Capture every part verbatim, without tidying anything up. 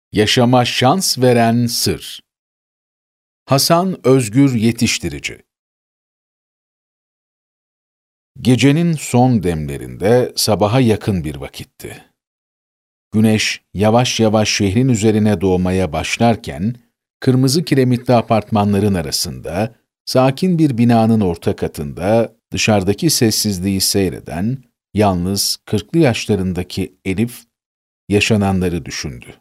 Yaşama şans veren sır. Hasan Özgür Yetiştirici. Gecenin son demlerinde sabaha yakın bir vakitti. Güneş yavaş yavaş şehrin üzerine doğmaya başlarken, kırmızı kiremitli apartmanların arasında, sakin bir binanın orta katında dışarıdaki sessizliği seyreden, yalnız kırklı yaşlarındaki Elif, yaşananları düşündü.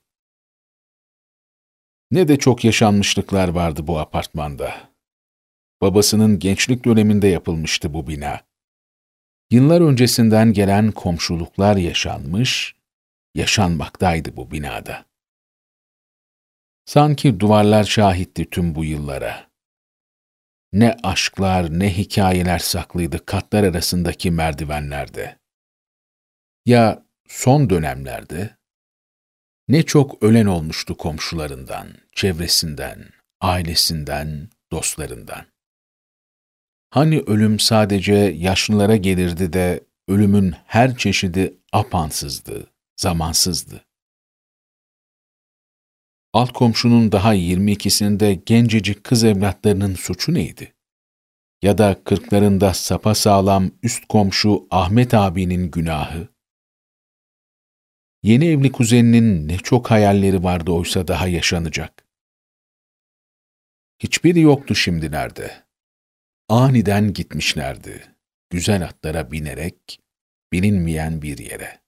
Ne de çok yaşanmışlıklar vardı bu apartmanda. Babasının gençlik döneminde yapılmıştı bu bina. Yıllar öncesinden gelen komşuluklar yaşanmış, yaşanmaktaydı bu binada. Sanki duvarlar şahitti tüm bu yıllara. Ne aşklar, ne hikayeler saklıydı katlar arasındaki merdivenlerde. Ya son dönemlerde? Ne çok ölen olmuştu komşularından, çevresinden, ailesinden, dostlarından. Hani ölüm sadece yaşlılara gelirdi de ölümün her çeşidi apansızdı, zamansızdı. Alt komşunun daha yirmi ikisinde gencecik kız evlatlarının suçu neydi? Ya da kırklarında sapasağlam üst komşu Ahmet abinin günahı? Yeni evli kuzeninin ne çok hayalleri vardı oysa daha yaşanacak. Hiçbiri yoktu şimdilerde. Aniden gitmişlerdi, güzel atlara binerek, bilinmeyen bir yere.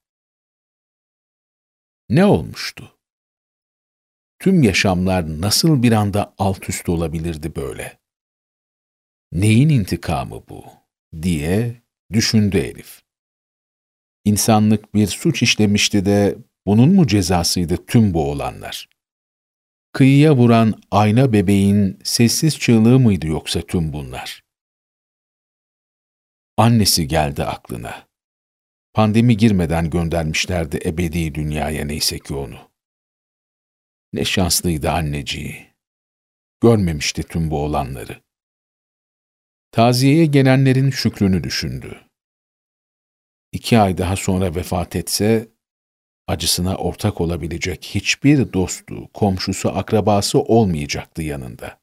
Ne olmuştu? Tüm yaşamlar nasıl bir anda alt üst olabilirdi böyle? Neyin intikamı bu? Diye düşündü Elif. İnsanlık bir suç işlemişti de bunun mu cezasıydı tüm bu olanlar? Kıyıya vuran ayna bebeğin sessiz çığlığı mıydı yoksa tüm bunlar? Annesi geldi aklına. Pandemi girmeden göndermişlerdi ebedi dünyaya neyse ki onu. Ne şanslıydı anneciği. Görmemişti tüm bu olanları. Taziyeye gelenlerin şükrünü düşündü. İki ay daha sonra vefat etse, acısına ortak olabilecek hiçbir dostu, komşusu, akrabası olmayacaktı yanında.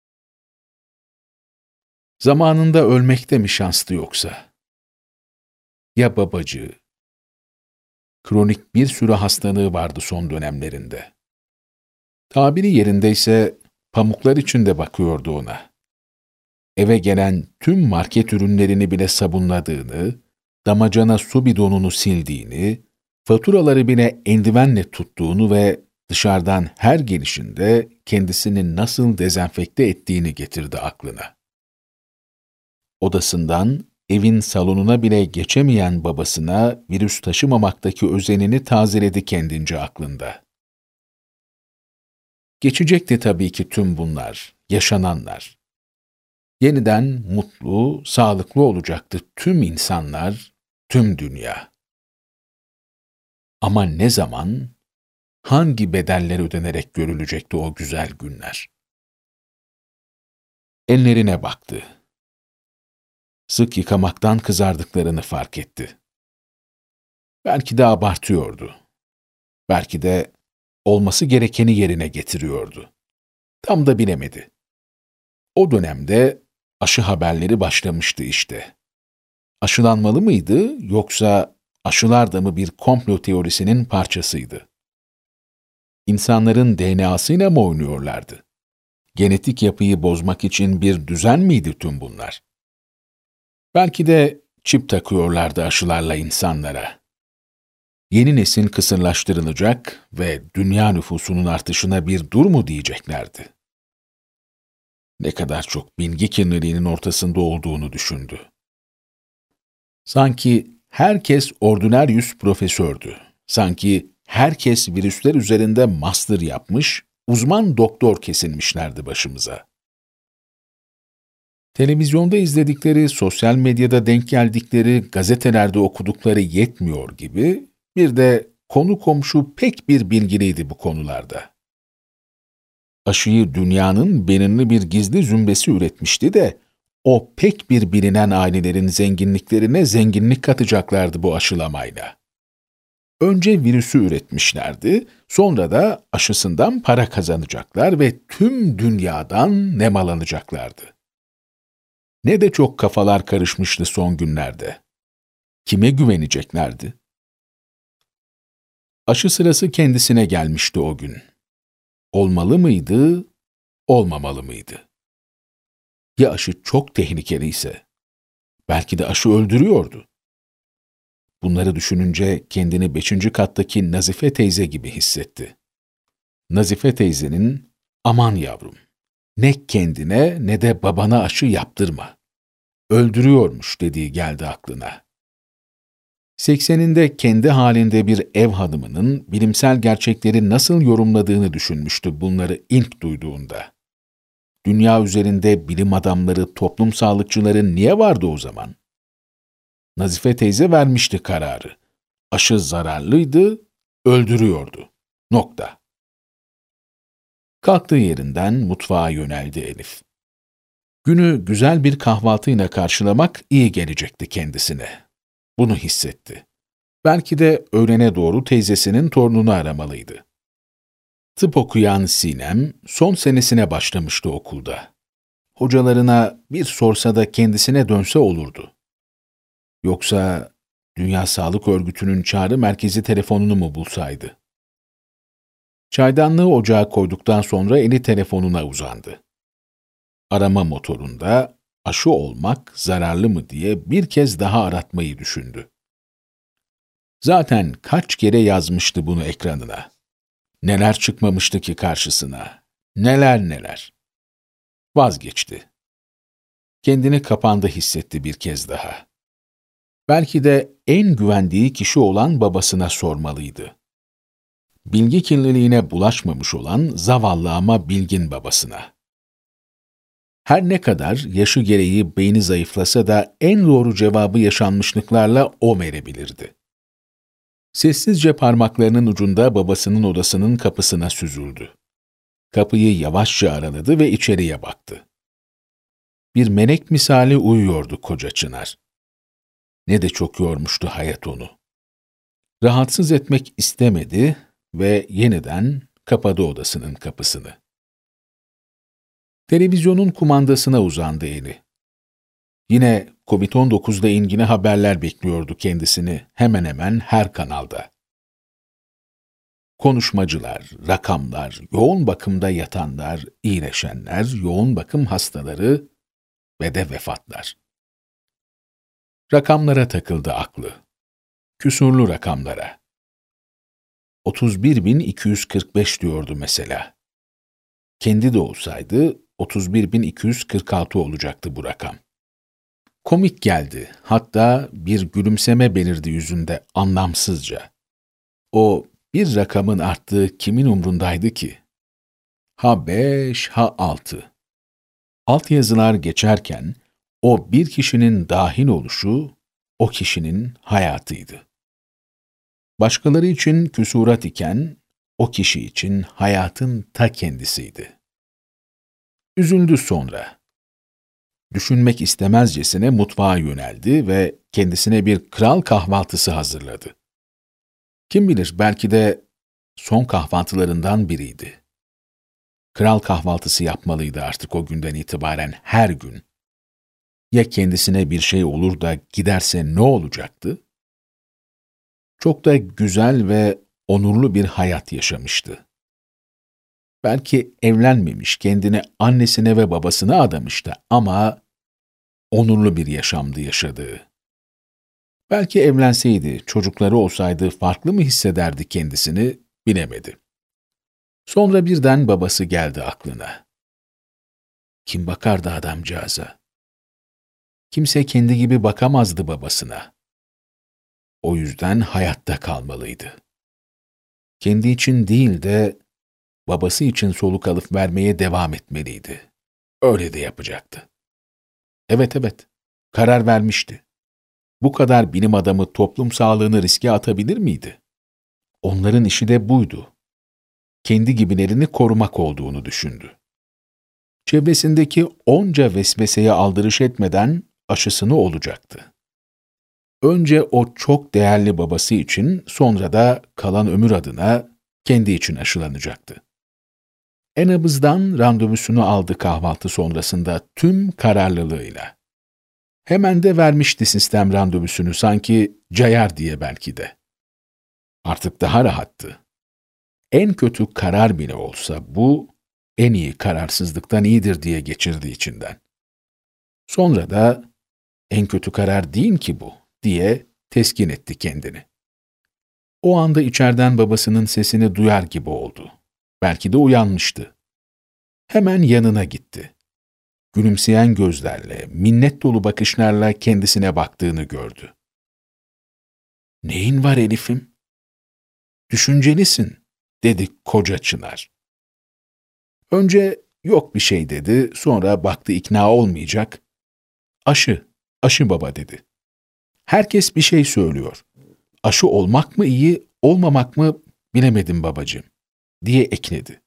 Zamanında ölmekte mi şanslı yoksa? Ya babacığı? Kronik bir sürü hastalığı vardı son dönemlerinde. Tabiri yerindeyse pamuklar içinde bakıyordu ona. Eve gelen tüm market ürünlerini bile sabunladığını, damacana su bidonunu sildiğini, faturaları bile eldivenle tuttuğunu ve dışarıdan her gelişinde kendisini nasıl dezenfekte ettiğini getirdi aklına. Odasından evin salonuna bile geçemeyen babasına virüs taşımamaktaki özenini tazeledi kendince aklında. Geçecekti tabii ki tüm bunlar, yaşananlar. Yeniden mutlu, sağlıklı olacaktı tüm insanlar, tüm dünya. Ama ne zaman, hangi bedeller ödenerek görülecekti o güzel günler? Ellerine baktı. Sık yıkamaktan kızardıklarını fark etti. Belki de abartıyordu. Belki de olması gerekeni yerine getiriyordu. Tam da bilemedi. O dönemde aşı haberleri başlamıştı işte. Aşılanmalı mıydı yoksa aşılar da mı bir komplo teorisinin parçasıydı? İnsanların D N A'sıyla mı oynuyorlardı? Genetik yapıyı bozmak için bir düzen miydi tüm bunlar? Belki de çip takıyorlardı aşılarla insanlara. Yeni nesil kısırlaştırılacak ve dünya nüfusunun artışına bir dur mu diyeceklerdi. Ne kadar çok bilgi kirliliğinin ortasında olduğunu düşündü. Sanki herkes ordinaryüs profesördü. Sanki herkes virüsler üzerinde master yapmış, uzman doktor kesilmişlerdi başımıza. Televizyonda izledikleri, sosyal medyada denk geldikleri, gazetelerde okudukları yetmiyor gibi, bir de konu komşu pek bir bilgiliydi bu konularda. Aşıyı dünyanın belirli bir gizli zümresi üretmişti de, o pek bir bilinen ailelerin zenginliklerine zenginlik katacaklardı bu aşılamayla. Önce virüsü üretmişlerdi, sonra da aşısından para kazanacaklar ve tüm dünyadan nemalanacaklardı. Ne de çok kafalar karışmıştı son günlerde. Kime güveneceklerdi? Aşı sırası kendisine gelmişti o gün. Olmalı mıydı, olmamalı mıydı? Ya aşı çok tehlikeliyse? Belki de aşı öldürüyordu. Bunları düşününce kendini beşinci kattaki Nazife teyze gibi hissetti. Nazife teyzenin, "Aman yavrum, ne kendine ne de babana aşı yaptırma. Öldürüyormuş," dediği geldi aklına. Sekseninde kendi halinde bir ev hanımının bilimsel gerçekleri nasıl yorumladığını düşünmüştü bunları ilk duyduğunda. Dünya üzerinde bilim adamları, toplum sağlıkçıları niye vardı o zaman? Nazife teyze vermişti kararı. Aşı zararlıydı, öldürüyordu. Nokta. Kalktığı yerinden mutfağa yöneldi Elif. Günü güzel bir kahvaltıyla karşılamak iyi gelecekti kendisine. Bunu hissetti. Belki de öğlene doğru teyzesinin torununu aramalıydı. Tıp okuyan Sinem son senesine başlamıştı okulda. Hocalarına bir sorsa da kendisine dönse olurdu. Yoksa Dünya Sağlık Örgütü'nün çağrı merkezi telefonunu mu bulsaydı? Çaydanlığı ocağa koyduktan sonra eli telefonuna uzandı. Arama motorunda aşı olmak zararlı mı diye bir kez daha aratmayı düşündü. Zaten kaç kere yazmıştı bunu ekranına. Neler çıkmamıştı ki karşısına. Neler neler. Vazgeçti. Kendini kapanda hissetti bir kez daha. Belki de en güvendiği kişi olan babasına sormalıydı. Bilgi kirliliğine bulaşmamış olan zavallı ama bilgin babasına. Her ne kadar yaşı gereği beyni zayıflasa da en doğru cevabı yaşanmışlıklarla o verebilirdi. Sessizce parmaklarının ucunda babasının odasının kapısına süzüldü. Kapıyı yavaşça araladı ve içeriye baktı. Bir melek misali uyuyordu koca Çınar. Ne de çok yormuştu hayat onu. Rahatsız etmek istemedi ve yeniden kapadı odasının kapısını. Televizyonun kumandasına uzandı eli. Yine kovid on dokuzla ilgili haberler bekliyordu kendisini hemen hemen her kanalda. Konuşmacılar, rakamlar, yoğun bakımda yatanlar, iyileşenler, yoğun bakım hastaları ve de vefatlar. Rakamlara takıldı aklı. Küsurlu rakamlara. otuz bir bin iki yüz kırk beş diyordu mesela. Kendi de olsaydı otuz bir bin iki yüz kırk altı olacaktı bu rakam. Komik geldi, hatta bir gülümseme belirdi yüzünde anlamsızca. O bir rakamın arttığı kimin umrundaydı ki? Ha beş, ha altı. Altyazılar geçerken o bir kişinin dahil oluşu, o kişinin hayatıydı. Başkaları için küsurat iken, o kişi için hayatın ta kendisiydi. Üzüldü sonra. Düşünmek istemezcesine mutfağa yöneldi ve kendisine bir kral kahvaltısı hazırladı. Kim bilir belki de son kahvaltılarından biriydi. Kral kahvaltısı yapmalıydı artık o günden itibaren her gün. Ya kendisine bir şey olur da giderse ne olacaktı? Çok da güzel ve onurlu bir hayat yaşamıştı. Belki evlenmemiş, kendini annesine ve babasına adamıştı ama onurlu bir yaşamdı yaşadığı. Belki evlenseydi, çocukları olsaydı farklı mı hissederdi kendisini, bilemedi. Sonra birden babası geldi aklına. Kim bakardı adamcağıza? Kimse kendi gibi bakamazdı babasına. O yüzden hayatta kalmalıydı. Kendi için değil de babası için soluk alıp vermeye devam etmeliydi. Öyle de yapacaktı. Evet evet, karar vermişti. Bu kadar bilim adamı toplum sağlığını riske atabilir miydi? Onların işi de buydu. Kendi gibilerini korumak olduğunu düşündü. Çevresindeki onca vesveseye aldırış etmeden aşısını olacaktı. Önce o çok değerli babası için, sonra da kalan ömür adına kendi için aşılanacaktı. En-nabızdan randevusunu aldı kahvaltı sonrasında tüm kararlılığıyla. Hemen de vermişti sistem randevusunu, sanki cayar diye belki de. Artık daha rahattı. En kötü karar bile olsa bu, en iyi kararsızlıktan iyidir diye geçirdi içinden. Sonra da, en kötü karar değil ki bu, diye teskin etti kendini. O anda içeriden babasının sesini duyar gibi oldu. Belki de uyanmıştı. Hemen yanına gitti. Gülümseyen gözlerle, minnet dolu bakışlarla kendisine baktığını gördü. "Neyin var Elif'im? Düşüncelisin," dedi koca Çınar. Önce yok bir şey dedi, sonra baktı ikna olmayacak. "Aşı, aşı baba," dedi. "Herkes bir şey söylüyor. Aşı olmak mı iyi, olmamak mı bilemedim babacığım," diye ekledi.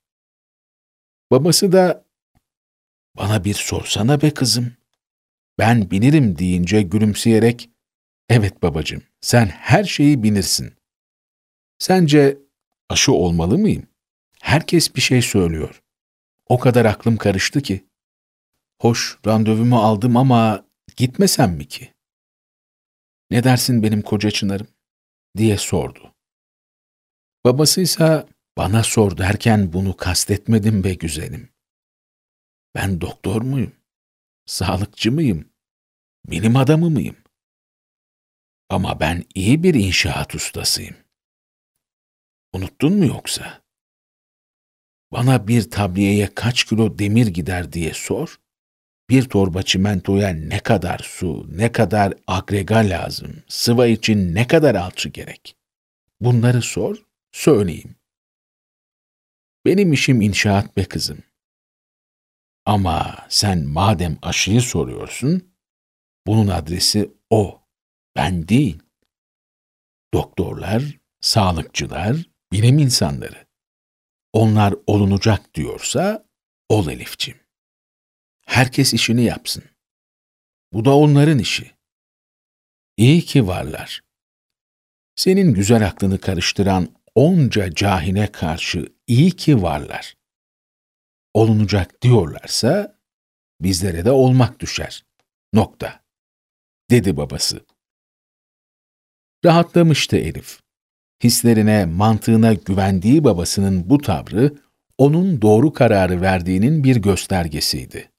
Babası da, "Bana bir sorsana be kızım. Ben bilirim," deyince gülümseyerek, "Evet babacığım, sen her şeyi bilirsin. Sence aşı olmalı mıyım? Herkes bir şey söylüyor. O kadar aklım karıştı ki. Hoş, randevumu aldım ama gitmesem mi ki? Ne dersin benim koca Çınar'ım?" diye sordu. Babasıysa, "Bana sor derken bunu kastetmedim be güzelim. Ben doktor muyum? Sağlıkçı mıyım? Bilim adamı mıyım? Ama ben iyi bir inşaat ustasıyım. Unuttun mu yoksa? Bana bir tabliyeye kaç kilo demir gider diye sor, bir torba çimentoya ne kadar su, ne kadar agrega lazım, sıva için ne kadar alçı gerek? Bunları sor, söyleyeyim. Benim işim inşaat be kızım. Ama sen madem aşıyı soruyorsun, bunun adresi o, ben değil. Doktorlar, sağlıkçılar, bilim insanları. Onlar olunacak diyorsa, ol Elifciğim. Herkes işini yapsın. Bu da onların işi. İyi ki varlar. Senin güzel aklını karıştıran onca cahine karşı iyi ki varlar. Olunacak diyorlarsa, bizlere de olmak düşer. Nokta. Dedi babası. Rahatlamıştı Elif. Hislerine, mantığına güvendiği babasının bu tavrı, onun doğru kararı verdiğinin bir göstergesiydi.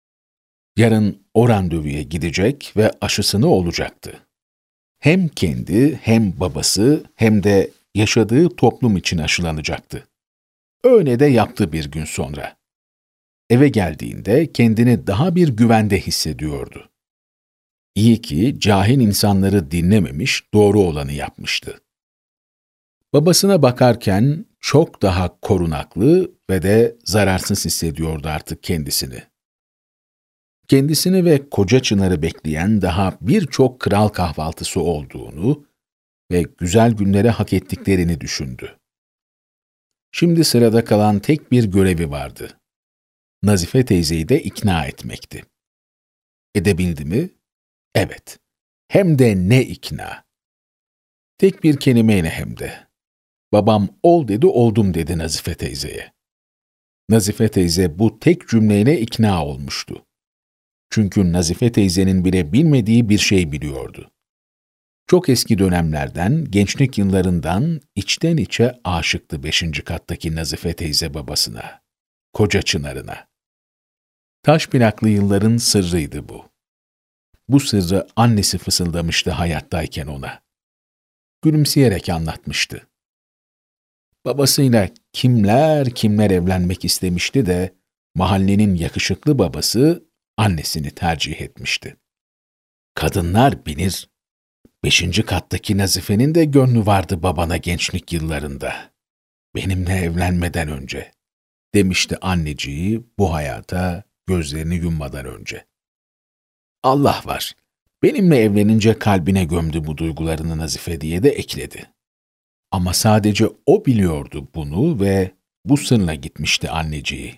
Yarın o randevuya gidecek ve aşısını olacaktı. Hem kendi, hem babası, hem de yaşadığı toplum için aşılanacaktı. Öyle de yaptı bir gün sonra. Eve geldiğinde kendini daha bir güvende hissediyordu. İyi ki cahil insanları dinlememiş, doğru olanı yapmıştı. Babasına bakarken çok daha korunaklı ve de zararsız hissediyordu artık kendisini. Kendisini ve koca Çınar'ı bekleyen daha birçok kral kahvaltısı olduğunu ve güzel günleri hak ettiklerini düşündü. Şimdi sırada kalan tek bir görevi vardı. Nazife teyzeyi de ikna etmekti. Edebildi mi? Evet. Hem de ne ikna. Tek bir kelimeyle hem de. Babam ol dedi, oldum dedi Nazife teyzeye. Nazife teyze bu tek cümleyle ikna olmuştu. Çünkü Nazife teyzenin bile bilmediği bir şey biliyordu. Çok eski dönemlerden, gençlik yıllarından içten içe aşıktı beşinci kattaki Nazife teyze babasına, koca Çınar'ına. Taş plaklı yılların sırrıydı bu. Bu sırrı annesi fısıldamıştı hayattayken ona. Gülümseyerek anlatmıştı. Babasıyla kimler kimler evlenmek istemişti de mahallenin yakışıklı babası annesini tercih etmişti. Kadınlar bilir, beşinci kattaki Nazife'nin de gönlü vardı babana gençlik yıllarında. Benimle evlenmeden önce, demişti anneciği bu hayata gözlerini yummadan önce. Allah var, benimle evlenince kalbine gömdü bu duygularını Nazife diye de ekledi. Ama sadece o biliyordu bunu ve bu sırla gitmişti anneciği.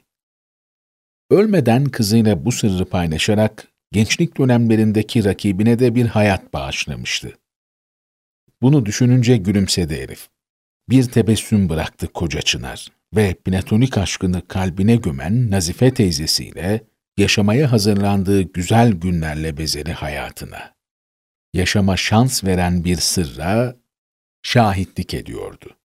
Ölmeden kızıyla bu sırrı paylaşarak gençlik dönemlerindeki rakibine de bir hayat bağışlamıştı. Bunu düşününce gülümsedi herif. Bir tebessüm bıraktı koca Çınar ve platonik aşkını kalbine gömen Nazife teyzesiyle yaşamaya hazırlandığı güzel günlerle bezeli hayatına, yaşama şans veren bir sırra şahitlik ediyordu.